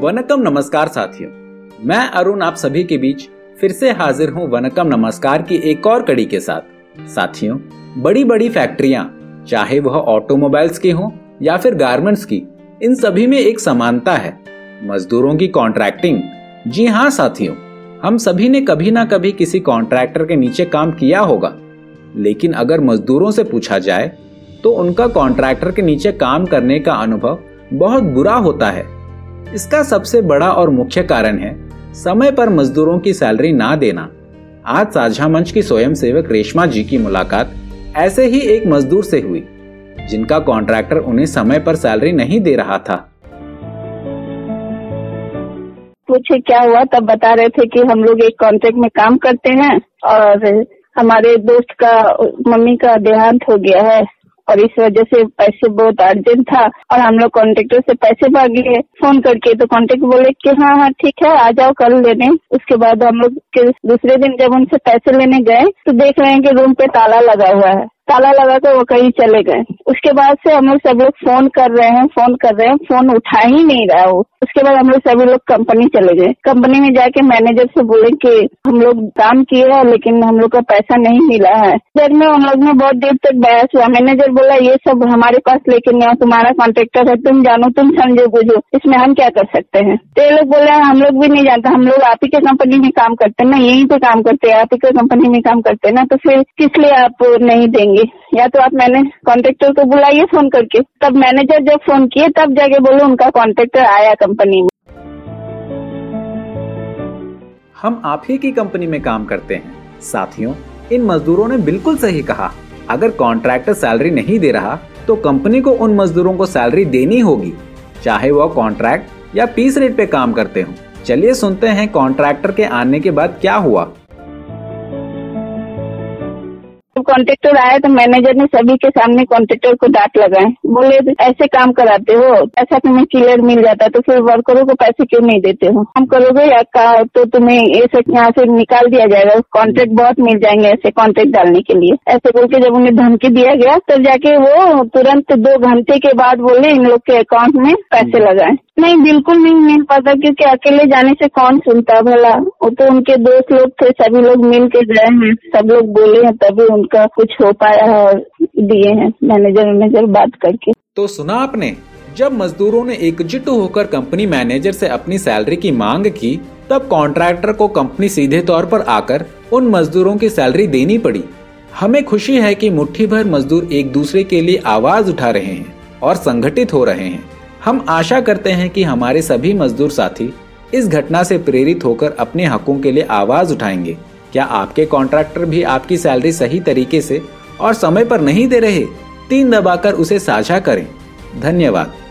वनकम नमस्कार साथियों, मैं अरुण आप सभी के बीच फिर से हाजिर हूँ वनकम नमस्कार की एक और कड़ी के साथ। साथियों, बड़ी बड़ी फैक्ट्रियां, चाहे वह ऑटोमोबाइल्स की हों या फिर गारमेंट्स की, इन सभी में एक समानता है, मजदूरों की कॉन्ट्रैक्टिंग। जी हाँ साथियों, हम सभी ने कभी ना कभी किसी कॉन्ट्रैक्टर के नीचे काम किया होगा, लेकिन अगर मजदूरों से पूछा जाए तो उनका कॉन्ट्रैक्टर के नीचे काम करने का अनुभव बहुत बुरा होता है। इसका सबसे बड़ा और मुख्य कारण है समय पर मजदूरों की सैलरी ना देना। आज साझा मंच की स्वयंसेवक रेशमा जी की मुलाकात ऐसे ही एक मजदूर से हुई, जिनका कॉन्ट्रैक्टर उन्हें समय पर सैलरी नहीं दे रहा था। पूछे क्या हुआ, तब बता रहे थे कि हम लोग एक कॉन्ट्रैक्ट में काम करते हैं और हमारे दोस्त का मम्मी का देहांत हो गया है और इस वजह से पैसे बहुत अर्जेंट था और हम लोग कॉन्ट्रैक्टर से पैसे मांगे फोन करके, तो कॉन्ट्रैक्टर बोले कि हाँ ठीक है आ जाओ कल लेने। उसके बाद हम लोग के दूसरे दिन जब उनसे पैसे लेने गए तो देख रहे हैं कि रूम पे ताला लगा हुआ है। ताला लगा कर वो कहीं चले गए। उसके बाद से हम लोग सब लोग फोन कर रहे हैं, फोन उठा ही नहीं रहा वो। उसके बाद हम लोग सभी लोग कंपनी चले गए। कंपनी में जाके मैनेजर से बोले कि हम लोग काम किए हैं लेकिन हम लोग का पैसा नहीं मिला है। फिर में हम लोग में बहुत देर तक बहस हुआ। मैनेजर बोला ये सब हमारे पास लेके नहीं आओ, तुम्हारा कॉन्ट्रैक्टर है, तुम जानो, तुम समझो बुझो, इसमें हम क्या कर सकते हैं। तो ये लोग बोले हम लोग भी नहीं जानते, हम लोग आप ही के कंपनी में काम करते हैं ना, यहीं पे काम करते हैं, आप ही के कंपनी में काम करते हैं ना, तो फिर किस लिए आप नहीं देंगे। या तो आप मैंने कॉन्ट्रैक्टर को बुलाइए फोन करके। तब मैनेजर जब फोन किए तब जाके बोले उनका कॉन्ट्रैक्टर आया कंपनी में। हम आप ही की कंपनी में काम करते हैं। साथियों, इन मजदूरों ने बिल्कुल सही कहा। अगर कॉन्ट्रैक्टर सैलरी नहीं दे रहा तो कंपनी को उन मजदूरों को सैलरी देनी होगी, चाहे वह कॉन्ट्रैक्ट या पीस रेट पे काम करते हों। चलिए सुनते हैं कॉन्ट्रैक्टर के आने के बाद क्या हुआ। कॉन्ट्रैक्टर आया तो मैनेजर ने सभी के सामने कॉन्ट्रैक्टर को डांट लगाए। बोले ऐसे काम कराते हो, ऐसा तुम्हें क्लियर मिल जाता तो फिर वर्करों को पैसे क्यों नहीं देते हो। काम करोगे या तो तुम्हें ऐसे यहाँ से निकाल दिया जाएगा, कॉन्ट्रैक्ट बहुत मिल जाएंगे ऐसे कॉन्ट्रैक्ट डालने के लिए। ऐसे बोल के जब उन्हें धमकी दिया गया तब जाके वो तुरंत 2 घंटे के बाद बोले इन लोग के अकाउंट में पैसे लगाए। नहीं, बिल्कुल नहीं मिल पाता, क्योंकि अकेले जाने से कौन सुनता भला। वो तो उनके दोस्त लोग थे, सभी लोग मिल के गए हैं, सब लोग बोले हैं तभी उनका कुछ हो पाया है और दिए हैं मैनेजर बात करके। तो सुना आपने, जब मजदूरों ने एकजुट होकर कंपनी मैनेजर से अपनी सैलरी की मांग की तब कॉन्ट्रैक्टर को कंपनी सीधे तौर पर आकर उन मजदूरों की सैलरी देनी पड़ी। हमें खुशी है कि मुट्ठी भर मजदूर एक दूसरे के लिए आवाज उठा रहे हैं और संगठित हो रहे हैं। हम आशा करते हैं कि हमारे सभी मजदूर साथी इस घटना से प्रेरित होकर अपने हकों के लिए आवाज उठाएंगे। क्या आपके कॉन्ट्रैक्टर भी आपकी सैलरी सही तरीके से और समय पर नहीं दे रहे? 3 दबाकर उसे साझा करें। धन्यवाद।